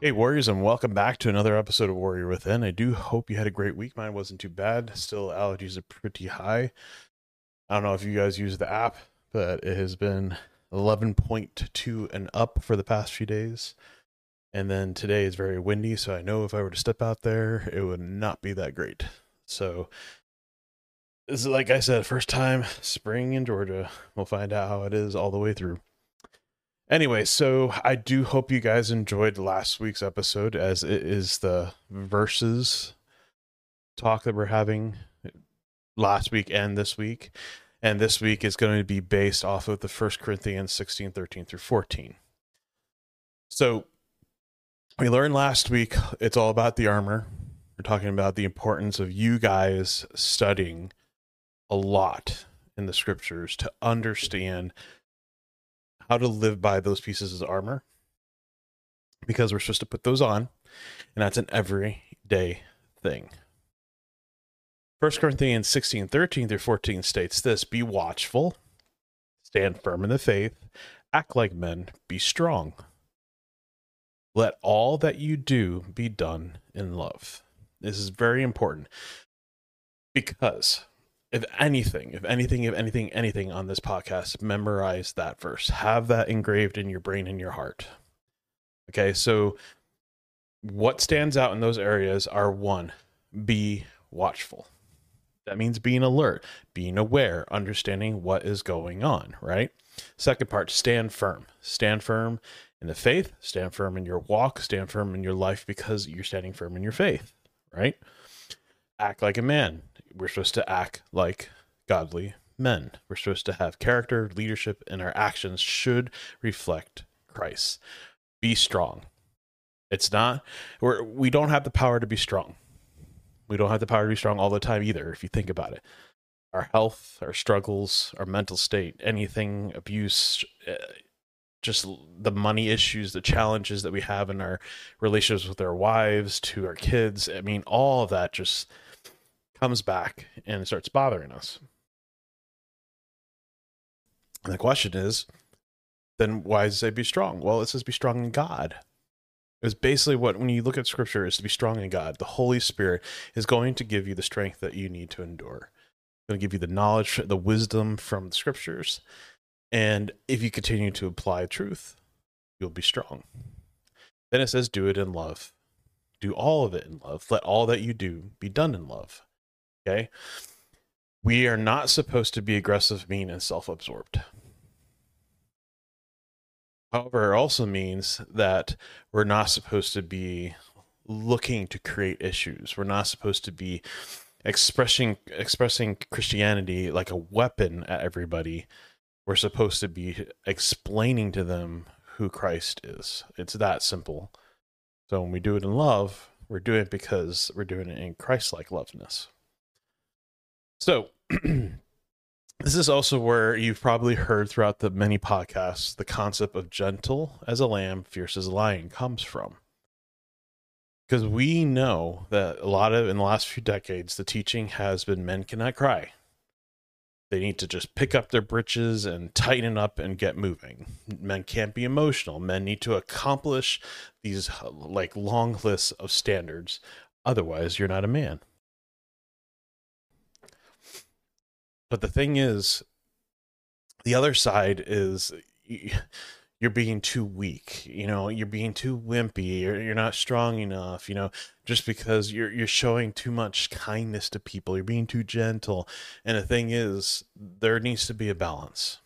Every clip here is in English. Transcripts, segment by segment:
Hey, Warriors, and welcome back to another episode of Warrior Within. I do hope you had a great week. Mine wasn't too bad. Still, allergies are pretty high. I don't know if you guys use the app, but it has been 11.2 and up for the past few days. And then today is very windy, so I know if I were to step out there, it would not be that great. So, this is, like I said, first time spring in Georgia. We'll find out how it is all the way through. Anyway, so I do hope you guys enjoyed last week's episode, as it is the verses talk that we're having last week and this week. And this week is going to be based off of the 1 Corinthians 16, 13 through 14. So we learned last week it's all about the armor. We're talking about the importance of you guys studying a lot in the scriptures to understand how to live by those pieces of armor, because we're supposed to put those on, and that's an everyday thing. 1 Corinthians 16, 13 through 14 states this: be watchful, stand firm in the faith, act like men, be strong. Let all that you do be done in love. This is very important, because if anything on this podcast, memorize that verse. Have that engraved in your brain and your heart. Okay, so what stands out in those areas are: one, be watchful. That means being alert, being aware, understanding what is going on, right? Second part, stand firm. Stand firm in the faith, stand firm in your walk, stand firm in your life, because you're standing firm in your faith, right? Act like a man. We're supposed to act like godly men. We're supposed to have character, leadership, and our actions should reflect Christ. Be strong. It's not, we don't have the power to be strong. We don't have the power to be strong all the time either, if you think about it. Our health, our struggles, our mental state, anything, abuse, just the money issues, the challenges that we have in our relationships with our wives, to our kids. I mean, all of that just comes back and starts bothering us. And the question is, then why does it say be strong? Well, it says be strong in God. It's basically what, when you look at scripture, is to be strong in God. The Holy Spirit is going to give you the strength that you need to endure. It's going to give you the knowledge, the wisdom from the scriptures. And if you continue to apply truth, you'll be strong. Then it says, do it in love. Do all of it in love. Let all that you do be done in love. Okay? We are not supposed to be aggressive, mean, and self-absorbed. However, it also means that we're not supposed to be looking to create issues. We're not supposed to be expressing Christianity like a weapon at everybody. We're supposed to be explaining to them who Christ is. It's that simple. So when we do it in love, we're doing it because we're doing it in Christ-like loveness. So this is also where you've probably heard throughout the many podcasts the concept of gentle as a lamb, fierce as a lion comes from. Because we know that in the last few decades, the teaching has been men cannot cry. They need to just pick up their britches and tighten up and get moving. Men can't be emotional. Men need to accomplish these like long lists of standards. Otherwise, you're not a man. But the thing is, the other side is you're being too weak. You're being too wimpy. You're not strong enough. Just because you're showing too much kindness to people, you're being too gentle. And the thing is, there needs to be a balance.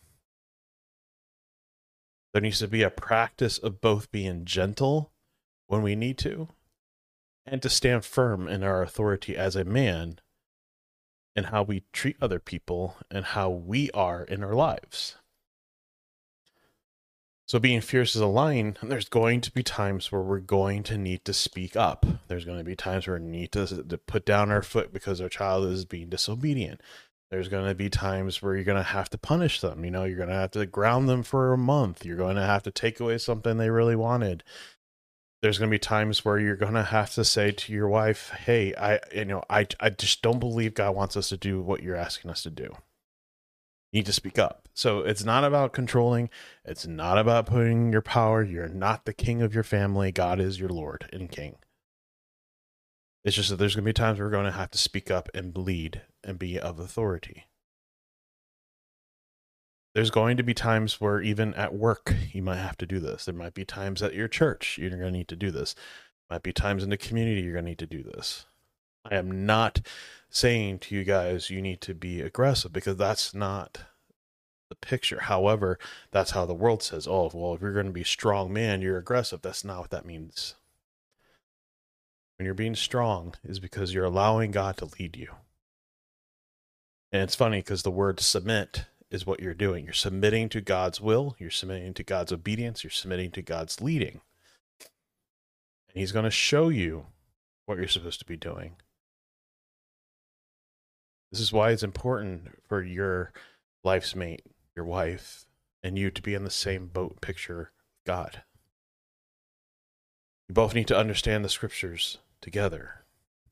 There needs to be a practice of both being gentle when we need to, and to stand firm in our authority as a man, and how we treat other people and how we are in our lives. So being fierce as a lion, there's going to be times where we're going to need to speak up. There's going to be times where we need to put down our foot because our child is being disobedient. There's going to be times where you're going to have to punish them. You're going to have to ground them for a month. You're going to have to take away something they really wanted. There's going to be times where you're going to have to say to your wife, hey, I just don't believe God wants us to do what you're asking us to do. You need to speak up. So it's not about controlling. It's not about putting your power. You're not the king of your family. God is your Lord and King. It's just that there's going to be times we're going to have to speak up and lead and be of authority. There's going to be times where even at work, you might have to do this. There might be times at your church, you're going to need to do this. Might be times in the community, you're going to need to do this. I am not saying to you guys, you need to be aggressive, because that's not the picture. However, that's how the world says, oh, well, if you're going to be a strong man, you're aggressive. That's not what that means. When you're being strong is because you're allowing God to lead you. And it's funny because the word submit is what you're doing. You're submitting to God's will. You're submitting to God's obedience. You're submitting to God's leading. And he's going to show you what you're supposed to be doing. This is why it's important for your life's mate, your wife, and you to be in the same boat picture with God. You both need to understand the scriptures together.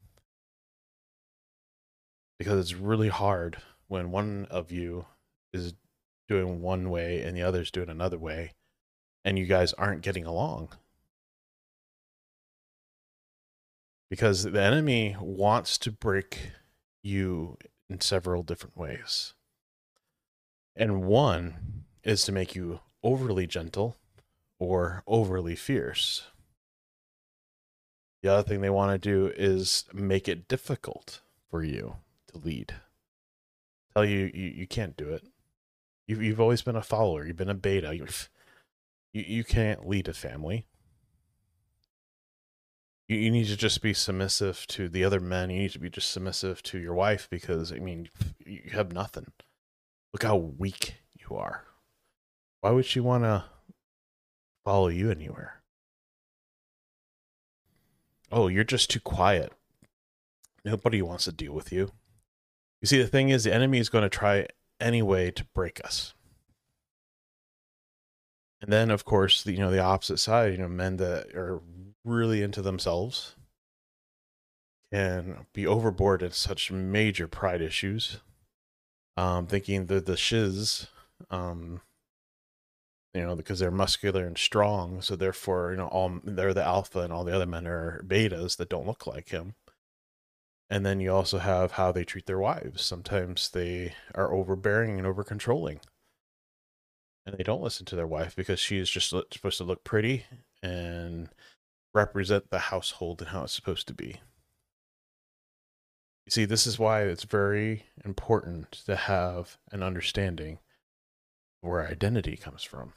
Because it's really hard when one of you is doing one way and the other's doing another way, and you guys aren't getting along. Because the enemy wants to break you in several different ways. And one is to make you overly gentle or overly fierce. The other thing they want to do is make it difficult for you to lead. Tell you can't do it. You've always been a follower. You've been a beta. You can't lead a family. You need to just be submissive to the other men. You need to be just submissive to your wife, because, I mean, you have nothing. Look how weak you are. Why would she want to follow you anywhere? Oh, you're just too quiet. Nobody wants to deal with you. You see, the thing is, the enemy is going to try any way to break us. And then, of course, the opposite side, men that are really into themselves can be overboard in such major pride issues, thinking they're the shiz, because they're muscular and strong. So therefore, they're the alpha, and all the other men are betas that don't look like him. And then you also have how they treat their wives. Sometimes they are overbearing and over controlling, and they don't listen to their wife because she is just supposed to look pretty and represent the household and how it's supposed to be. You see, this is why it's very important to have an understanding where identity comes from.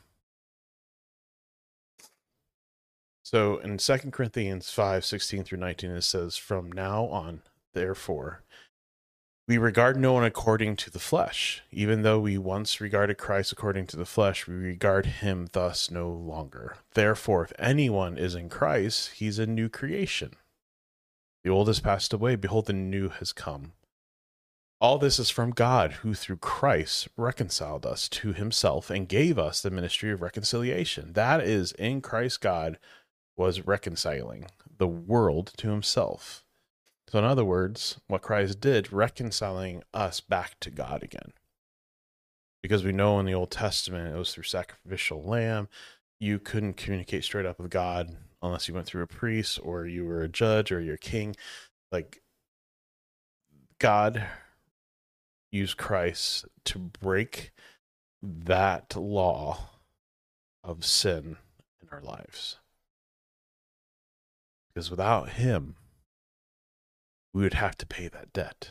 So in 2 Corinthians 5:16-19, it says, "From now on, therefore, we regard no one according to the flesh. Even though we once regarded Christ according to the flesh, we regard him thus no longer. Therefore, if anyone is in Christ, he's a new creation. The old has passed away. Behold, the new has come. All this is from God, who through Christ reconciled us to himself and gave us the ministry of reconciliation." That is, in Christ, God was reconciling the world to himself. So in other words, what Christ did, reconciling us back to God again. Because we know in the Old Testament, it was through sacrificial lamb. You couldn't communicate straight up with God unless you went through a priest, or you were a judge, or you're a king. Like, God used Christ to break that law of sin in our lives. Because without him, we would have to pay that debt.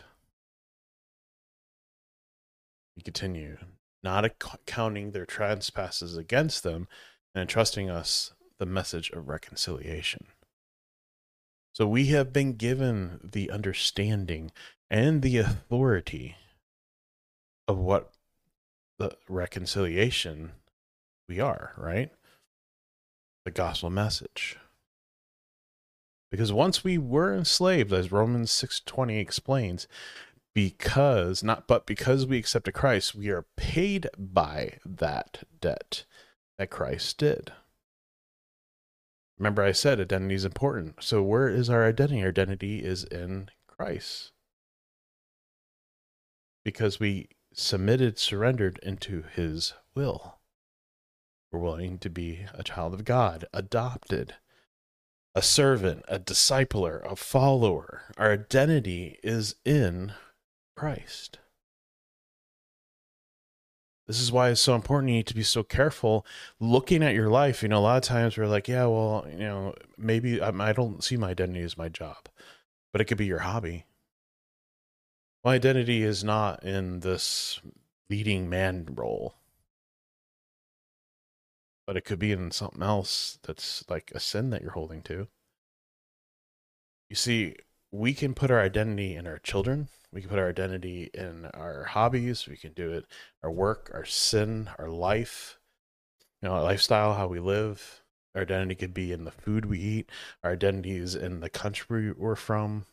We continue, not accounting their trespasses against them, and entrusting us the message of reconciliation. So we have been given the understanding and the authority of what the reconciliation we are, right? The gospel message. Because once we were enslaved, as Romans 6:20 explains, because we accepted Christ, we are paid by that debt that Christ did. Remember, I said identity is important. So where is our identity? Our identity is in Christ. Because we submitted, surrendered into his will. We're willing to be a child of God, adopted, a servant, a discipler, a follower. Our identity is in Christ. This is why it's so important. You need to be so careful looking at your life. A lot of times we're like, yeah, well, maybe I don't see my identity as my job, but it could be your hobby. My identity is not in this leading man role, but it could be in something else that's like a sin that you're holding to. You see, we can put our identity in our children. We can put our identity in our hobbies. We can do it, our work, our sin, our life, our lifestyle, how we live. Our identity could be in the food we eat. Our identity is in the country we're from.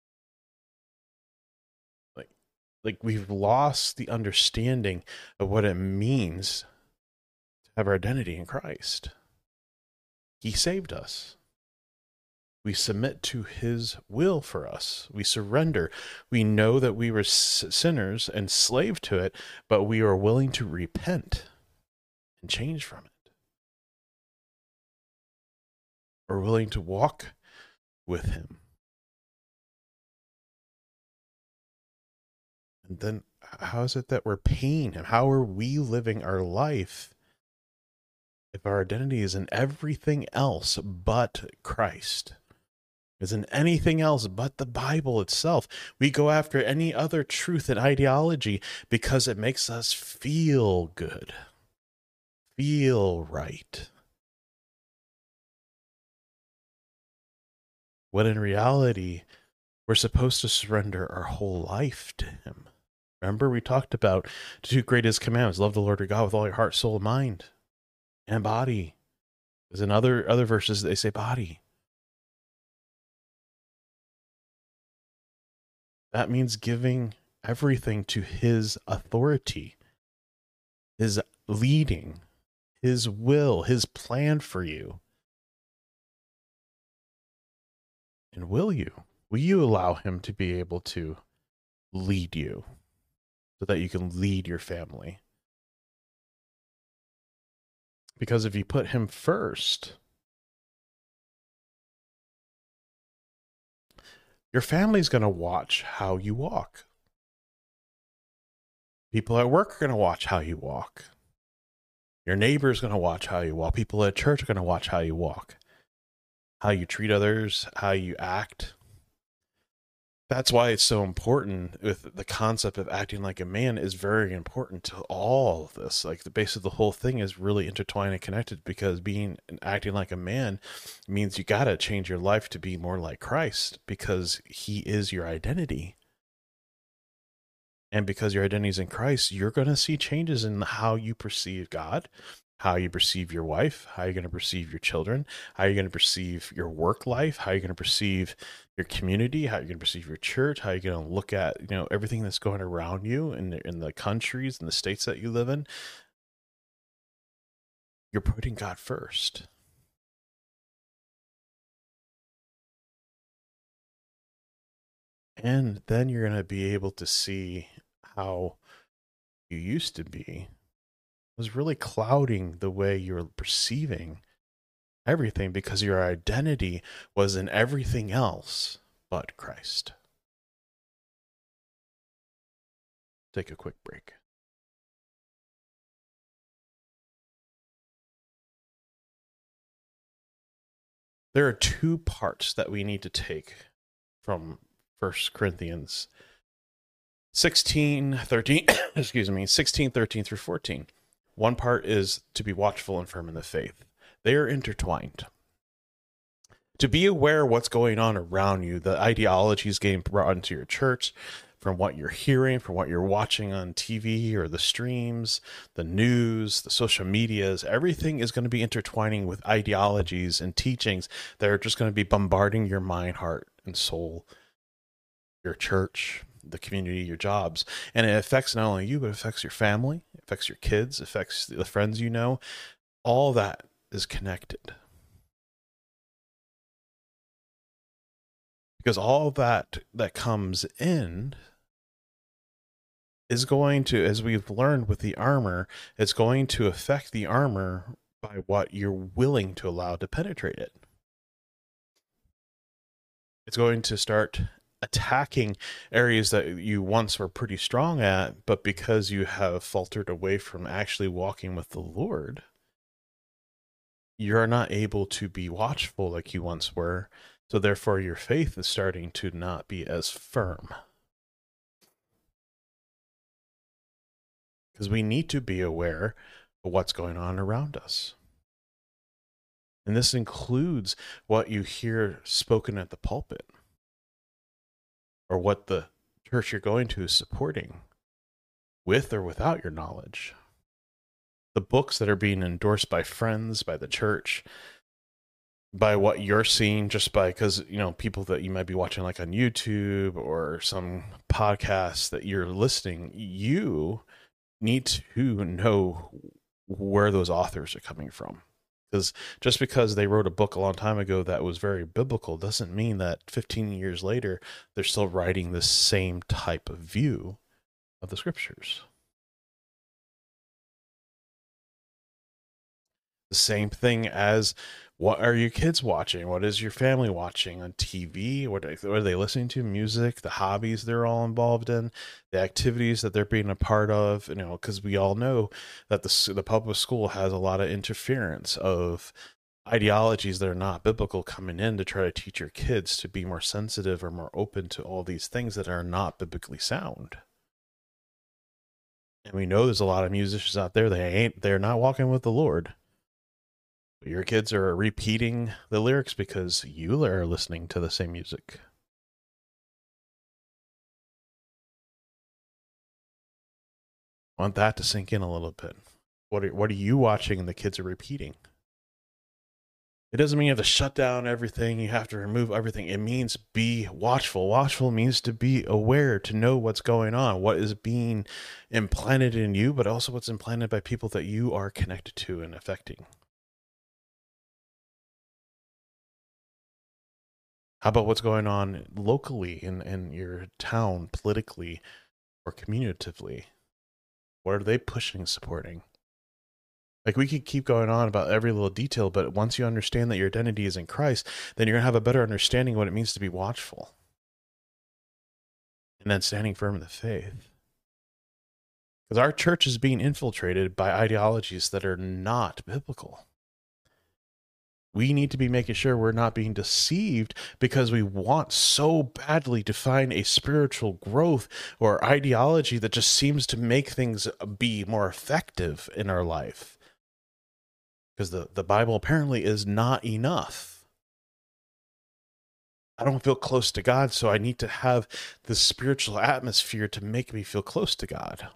Like we've lost the understanding of what it means to have our identity in Christ. He saved us. We submit to his will for us. We surrender. We know that we were sinners and slave to it, but we are willing to repent and change from it. We're willing to walk with him. And then how is it that we're paying him? How are we living our life if our identity is in everything else but Christ? Is in anything else but the Bible itself? We go after any other truth and ideology because it makes us feel good, feel right. When in reality, we're supposed to surrender our whole life to him. Remember, we talked about the two greatest commandments: love the Lord your God with all your heart, soul, mind, and body. Because in other verses, they say body. That means giving everything to his authority, his leading, his will, his plan for you. And will you allow him to be able to lead you so that you can lead your family? Because if you put him first, your family's going to watch how you walk. People at work are going to watch how you walk. Your neighbor's going to watch how you walk. People at church are going to watch how you walk, how you treat others, how you act. That's why it's so important with the concept of acting like a man is very important to all of this. Like the base of the whole thing is really intertwined and connected, because being and acting like a man means you got to change your life to be more like Christ, because he is your identity. And because your identity is in Christ, you're going to see changes in how you perceive God, how you perceive your wife, how you're going to perceive your children, how you're going to perceive your work life, how you're going to perceive your community, how you're going to perceive your church, how you're going to look at, everything that's going around you in the countries and the states that you live in. You're putting God first. And then you're going to be able to see how you used to be was really clouding the way you're perceiving everything, because your identity was in everything else but Christ. Take a quick break. There are two parts that we need to take from 1 Corinthians 16:13, 16:13 through 14. One part is to be watchful and firm in the faith. They are intertwined. To be aware of what's going on around you, the ideologies getting brought into your church, from what you're hearing, from what you're watching on TV or the streams, the news, the social medias, everything is going to be intertwining with ideologies and teachings that are just going to be bombarding your mind, heart, and soul, your church, the community, your jobs. And it affects not only you, but it affects your family, it affects your kids, it affects the friends you know. All that is connected. Because all that comes in is going to, as we've learned with the armor, it's going to affect the armor by what you're willing to allow to penetrate it. It's going to start attacking areas that you once were pretty strong at, but because you have faltered away from actually walking with the Lord, you're not able to be watchful like you once were. So therefore your faith is starting to not be as firm. Because we need to be aware of what's going on around us. And this includes what you hear spoken at the pulpit, or what the church you're going to is supporting, with or without your knowledge. The books that are being endorsed by friends, by the church, by what you're seeing, just by, because, you know, people that you might be watching like on YouTube or some podcasts that you're listening, you need to know where those authors are coming from. Because just because they wrote a book a long time ago that was very biblical doesn't mean that 15 years later they're still writing the same type of view of the scriptures. The same thing as, what are your kids watching? What is your family watching on TV? What are they listening to? Music, the hobbies they're all involved in, the activities that they're being a part of. You know, because we all know that the public school has a lot of interference of ideologies that are not biblical coming in to try to teach your kids to be more sensitive or more open to all these things that are not biblically sound. And we know there's a lot of musicians out there, they're not walking with the Lord. Your kids are repeating the lyrics because you are listening to the same music. I want that to sink in a little bit. What are you watching and the kids are repeating? It doesn't mean you have to shut down everything. You have to remove everything. It means be watchful. Watchful means to be aware, to know what's going on, what is being implanted in you, but also what's implanted by people that you are connected to and affecting. How about what's going on locally in your town, politically or communicatively? What are they pushing, supporting? Like, we could keep going on about every little detail, but once you understand that your identity is in Christ, then you're going to have a better understanding of what it means to be watchful. And then standing firm in the faith. Because our church is being infiltrated by ideologies that are not biblical. We need to be making sure we're not being deceived because we want so badly to find a spiritual growth or ideology that just seems to make things be more effective in our life. Because the Bible apparently is not enough. I don't feel close to God, so I need to have this spiritual atmosphere to make me feel close to God.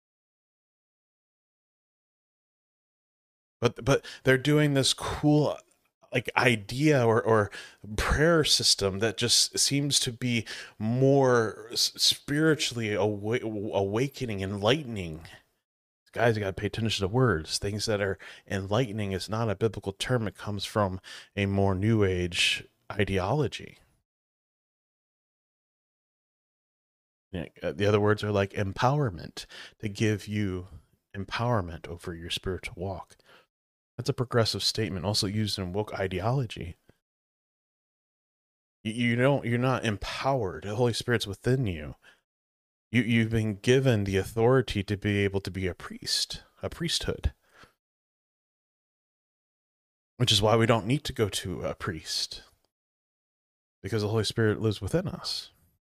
But they're doing this cool, like, idea or prayer system that just seems to be more spiritually awakening, enlightening. Guys, you got to pay attention to words. Things that are enlightening is not a biblical term. It comes from a more new age ideology. The other words are like empowerment, to give you empowerment over your spiritual walk. That's a progressive statement, also used in woke ideology. You're not empowered. The Holy Spirit's within you. You've been given the authority to be able to be a priest, a priesthood. Which is why we don't need to go to a priest, because the Holy Spirit lives within us.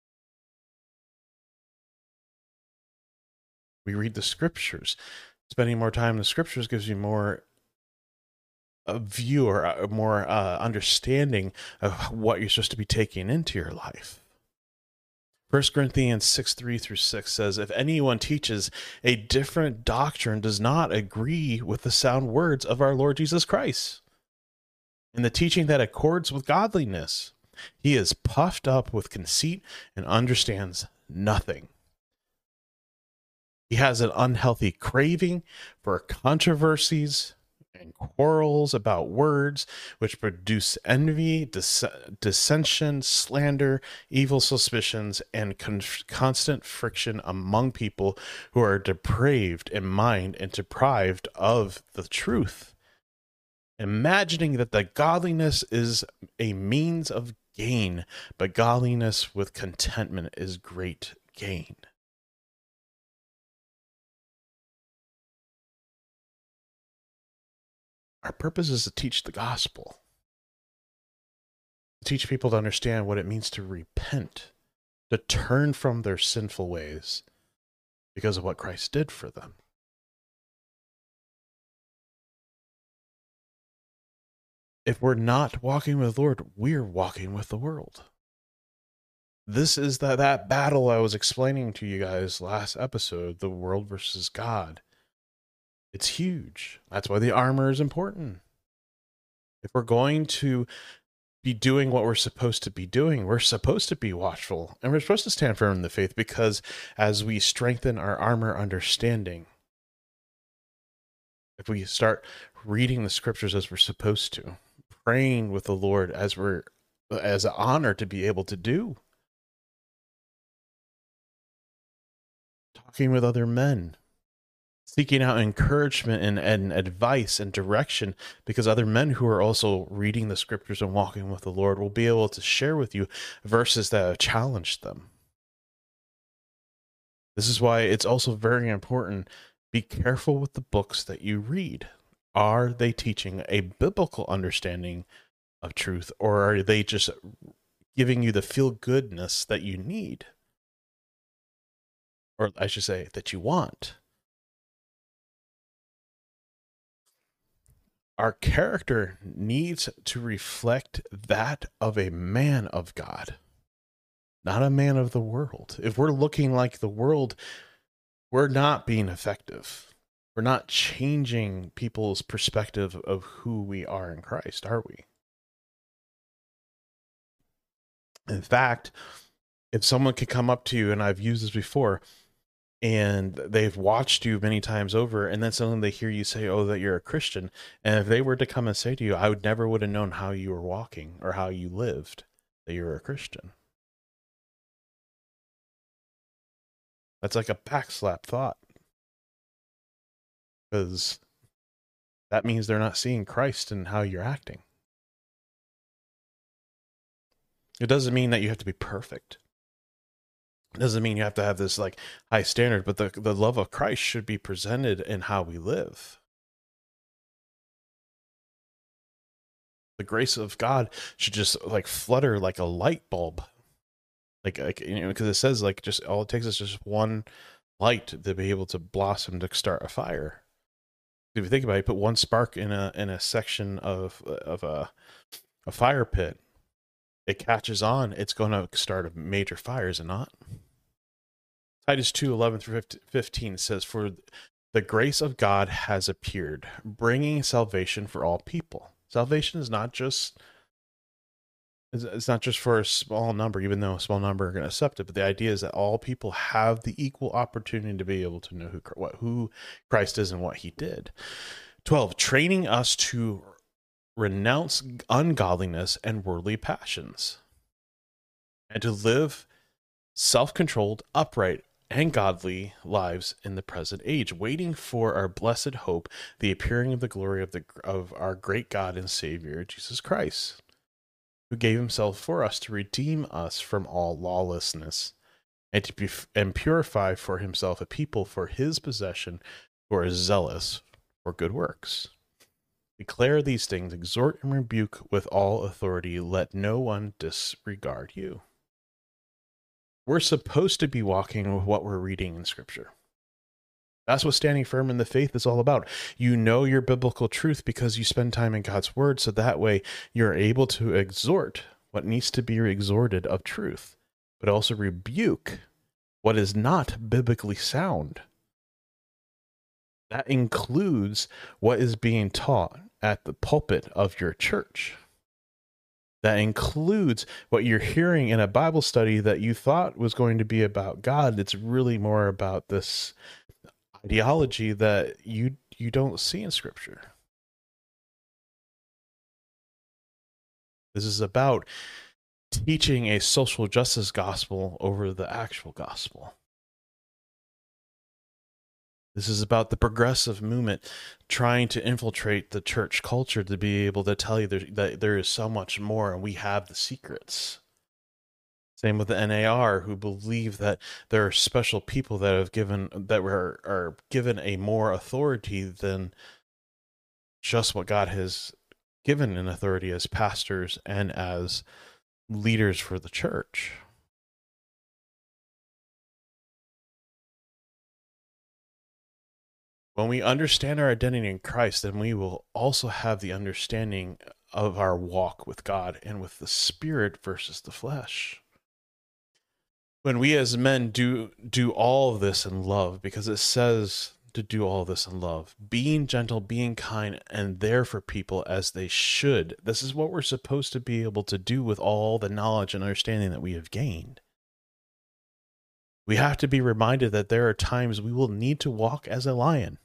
We read the scriptures. Spending more time in the scriptures gives you more a view or a more understanding of what you're supposed to be taking into your life. 1 Corinthians 6:3-6 says, if anyone teaches a different doctrine does not agree with the sound words of our Lord Jesus Christ, in the teaching that accords with godliness, he is puffed up with conceit and understands nothing. He has an unhealthy craving for controversies and quarrels about words, which produce envy, dissension, slander, evil suspicions, and constant friction among people who are depraved in mind and deprived of the truth, imagining that the godliness is a means of gain, but godliness with contentment is great gain. Our purpose is to teach the gospel, to teach people to understand what it means to repent, to turn from their sinful ways because of what Christ did for them. If we're not walking with the Lord, we're walking with the world. This is that battle I was explaining to you guys last episode, the world versus God. It's huge. That's why the armor is important. If we're going to be doing what we're supposed to be doing, we're supposed to be watchful, and we're supposed to stand firm in the faith, because as we strengthen our armor understanding, if we start reading the scriptures as we're supposed to, praying with the Lord as an honor to be able to do, talking with other men, seeking out encouragement and advice and direction, because other men who are also reading the scriptures and walking with the Lord will be able to share with you verses that have challenged them. This is why it's also very important. Be careful with the books that you read. Are they teaching a biblical understanding of truth, or are they just giving you the feel-goodness that you need? Or I should say, that you want. Our character needs to reflect that of a man of God, not a man of the world. If we're looking like the world, we're not being effective. We're not changing people's perspective of who we are in Christ, are we? In fact, if someone could come up to you, and I've used this before, and they've watched you many times over, and then suddenly they hear you say, oh, that you're a Christian. And if they were to come and say to you, I would never would have known how you were walking or how you lived, that you were a Christian. That's like a backslap thought, because that means they're not seeing Christ in how you're acting. It doesn't mean that you have to be perfect. It doesn't mean you have to have this like high standard, but the love of Christ should be presented in how we live. The grace of God should just like flutter like a light bulb. Like because it says like just all it takes is just one light to be able to blossom to start a fire. If you think about it, you put one spark in a section of a fire pit, it catches on, it's going to start a major fire, is it not? Titus 2:11-15 says, for the grace of God has appeared, bringing salvation for all people. Salvation is not just, it's not just for a small number, even though a small number are going to accept it, but the idea is that all people have the equal opportunity to be able to know who Christ is and what he did. 12, training us to renounce ungodliness and worldly passions, and to live self-controlled, upright, and godly lives in the present age, waiting for our blessed hope, the appearing of the glory of our great God and Savior, Jesus Christ, who gave himself for us to redeem us from all lawlessness, and purify for himself a people for his possession who are zealous for good works. Declare these things, exhort and rebuke with all authority. Let no one disregard you. We're supposed to be walking with what we're reading in Scripture. That's what standing firm in the faith is all about. You know your biblical truth because you spend time in God's word, so that way you're able to exhort what needs to be exhorted of truth, but also rebuke what is not biblically sound. That includes what is being taught at the pulpit of your church. That includes what you're hearing in a Bible study that you thought was going to be about God. It's really more about this ideology that you don't see in Scripture. This is about teaching a social justice gospel over the actual gospel. This is about the progressive movement trying to infiltrate the church culture to be able to tell you that there is so much more and we have the secrets. Same with the NAR, who believe that there are special people that are given a more authority than just what God has given in authority as pastors and as leaders for the church. When we understand our identity in Christ, then we will also have the understanding of our walk with God and with the Spirit versus the flesh. When we as men do all of this in love, because it says to do all of this in love, being gentle, being kind, and there for people as they should. This is what we're supposed to be able to do with all the knowledge and understanding that we have gained. We have to be reminded that there are times we will need to walk as a lion.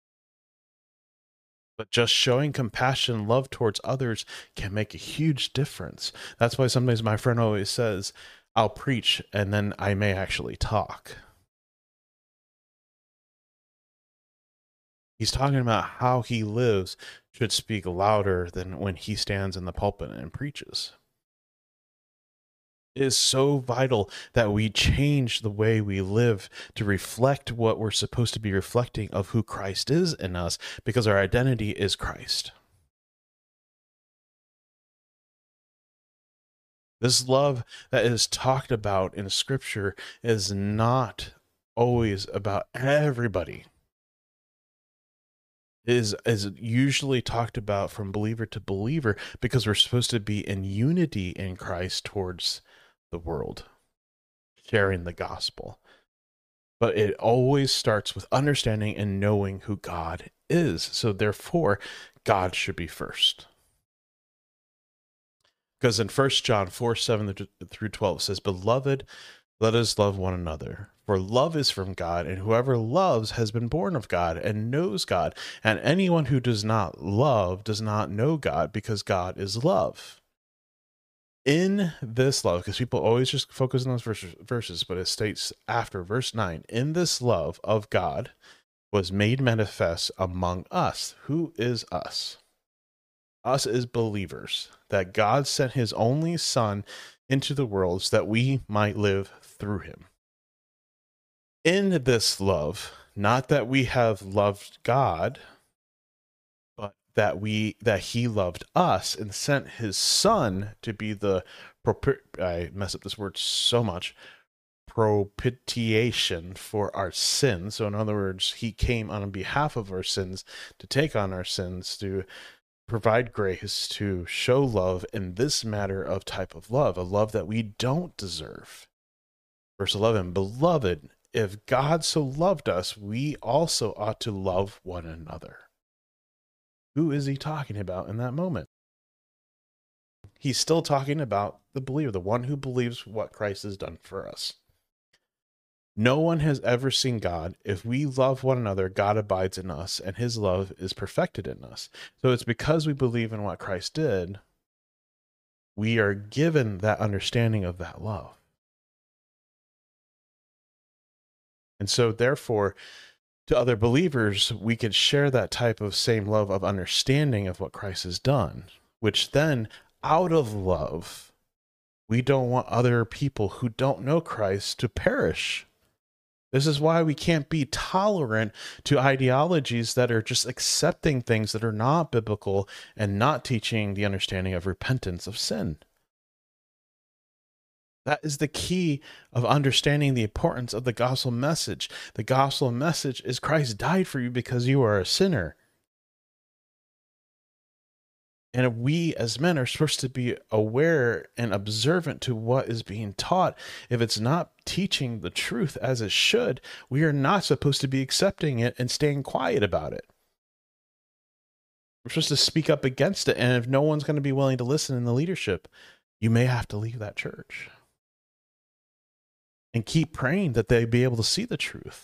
But just showing compassion and love towards others can make a huge difference. That's why sometimes my friend always says, I'll preach and then I may actually talk. He's talking about how he lives should speak louder than when he stands in the pulpit and preaches. It is so vital that we change the way we live to reflect what we're supposed to be reflecting of who Christ is in us, because our identity is Christ. This love that is talked about in Scripture is not always about everybody. Is usually talked about from believer to believer because we're supposed to be in unity in Christ towards the world, sharing the gospel. But it always starts with understanding and knowing who God is. So therefore, God should be first. Because in 1 John 4:7-12 it says, Beloved, let us love one another. For love is from God, and whoever loves has been born of God and knows God. And anyone who does not love does not know God, because God is love. In this love, because people always just focus on those verses, but it states after verse 9, in this love of God was made manifest among us. Who is us? Us as believers, that God sent his only Son into the world so that we might live through him. In this love, not that we have loved God, but that he loved us and sent his Son to be the I mess up this word so much, propitiation for our sins. So in other words, he came on behalf of our sins to take on our sins, to provide grace, to show love in this matter of type of love, a love that we don't deserve. Verse 11, Beloved, if God so loved us, we also ought to love one another. Who is he talking about in that moment? He's still talking about the believer, the one who believes what Christ has done for us. No one has ever seen God. If we love one another, God abides in us, and his love is perfected in us. So it's because we believe in what Christ did, we are given that understanding of that love. And so therefore, to other believers, we could share that type of same love of understanding of what Christ has done, which then, out of love, we don't want other people who don't know Christ to perish. This is why we can't be tolerant to ideologies that are just accepting things that are not biblical and not teaching the understanding of repentance of sin. That is the key of understanding the importance of the gospel message. The gospel message is Christ died for you because you are a sinner. And we as men are supposed to be aware and observant to what is being taught. If it's not teaching the truth as it should, we are not supposed to be accepting it and staying quiet about it. We're supposed to speak up against it. And if no one's going to be willing to listen in the leadership, you may have to leave that church. And keep praying that they be able to see the truth.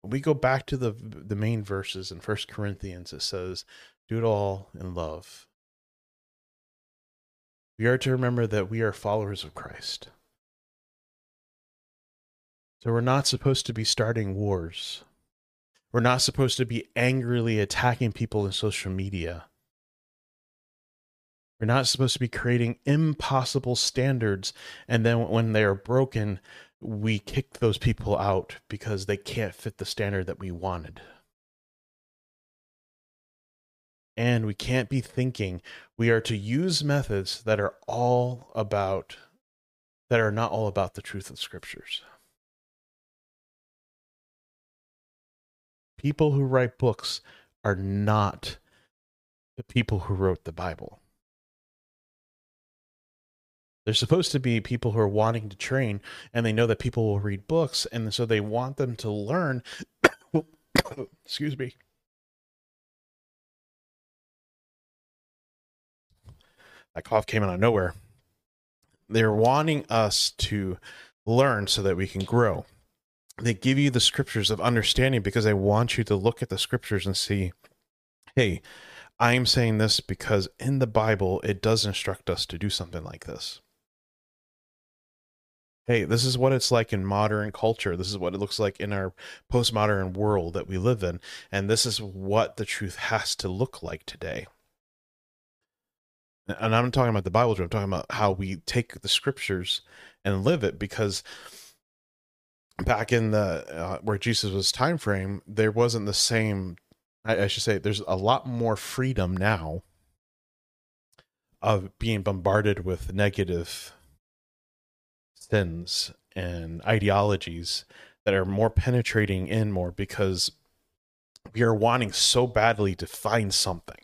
When we go back to the main verses in First Corinthians, it says, do it all in love. We are to remember that we are followers of Christ. So we're not supposed to be starting wars. We're not supposed to be angrily attacking people in social media. We're not supposed to be creating impossible standards, and then when they are broken, we kick those people out because they can't fit the standard that we wanted. And we can't be thinking we are to use methods that are not all about the truth of the scriptures. People who write books are not the people who wrote the Bible. They're supposed to be people who are wanting to train, and they know that people will read books, and so they want them to learn. Excuse me. That cough came out of nowhere. They're wanting us to learn so that we can grow. They give you the scriptures of understanding because they want you to look at the scriptures and see, hey, I'm saying this because in the Bible, it does instruct us to do something like this. Hey, this is what it's like in modern culture. This is what it looks like in our postmodern world that we live in. And this is what the truth has to look like today. And I'm talking about the Bible, I'm talking about how we take the scriptures and live it, because back in the where Jesus was time frame, there wasn't the same, I should say, there's a lot more freedom now of being bombarded with negative sins and ideologies that are more penetrating in more, because we are wanting so badly to find something.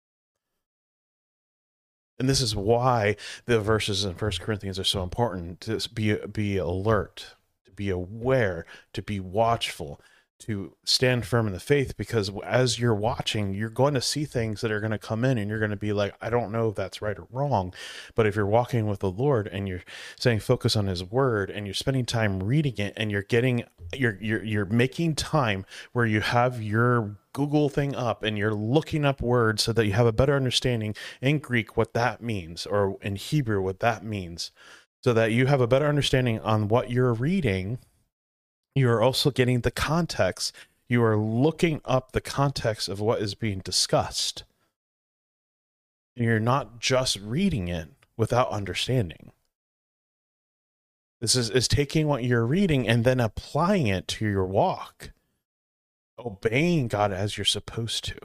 And this is why the verses in First Corinthians are so important, to be alert, to be aware, to be watchful, to stand firm in the faith, because as you're watching, you're going to see things that are going to come in and you're going to be like, I don't know if that's right or wrong. But if you're walking with the Lord and you're saying focus on his word and you're spending time reading it, and you're making time where you have your Google thing up and you're looking up words so that you have a better understanding in Greek what that means, or in Hebrew what that means, so that you have a better understanding on what you're reading, you are also getting the context. You are looking up the context of what is being discussed. And you're not just reading it without understanding. This is taking what you're reading and then applying it to your walk, obeying God as you're supposed to.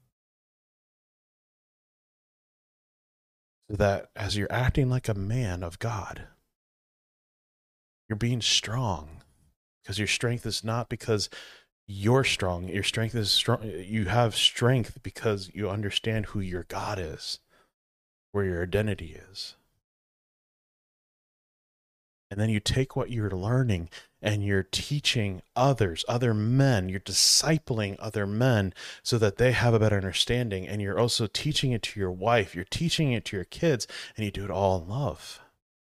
So that as you're acting like a man of God, you're being strong. Because your strength is not because you're strong. Your strength is strong. You have strength because you understand who your God is, where your identity is. And then you take what you're learning and you're teaching others, other men, you're discipling other men so that they have a better understanding. And you're also teaching it to your wife, you're teaching it to your kids, and you do it all in love.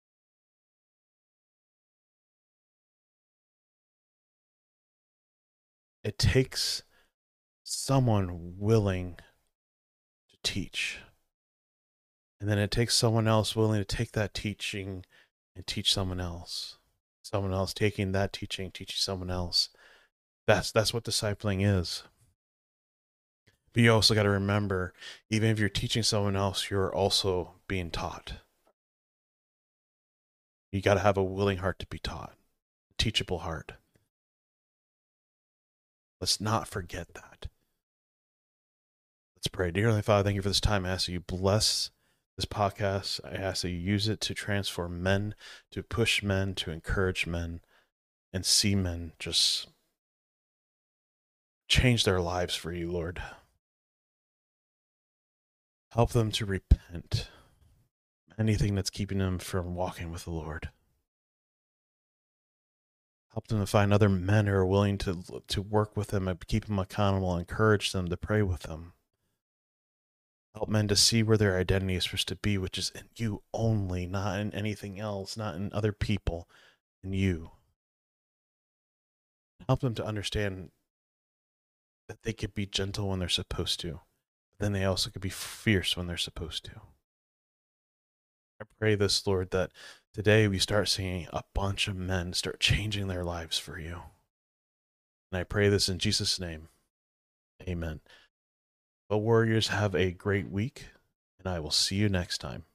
It takes someone willing to teach. And then it takes someone else willing to take that teaching and teach someone else. Someone else taking that teaching, teaching someone else. That's what discipling is. But you also got to remember, even if you're teaching someone else, you're also being taught. You got to have a willing heart to be taught, a teachable heart. Let's not forget that. Let's pray. Dear Heavenly Father, thank you for this time. I ask that you bless this podcast. I ask that you use it to transform men, to push men, to encourage men, and see men just change their lives for you, Lord. Help them to repent. Anything that's keeping them from walking with the Lord. Help them to find other men who are willing to work with them and keep them accountable, encourage them, to pray with them. Help men to see where their identity is supposed to be, which is in you only, not in anything else, not in other people, in you. Help them to understand that they could be gentle when they're supposed to, but then they also could be fierce when they're supposed to. I pray this, Lord, that today we start seeing a bunch of men start changing their lives for you. And I pray this in Jesus' name. Amen. Well, warriors, have a great week, and I will see you next time.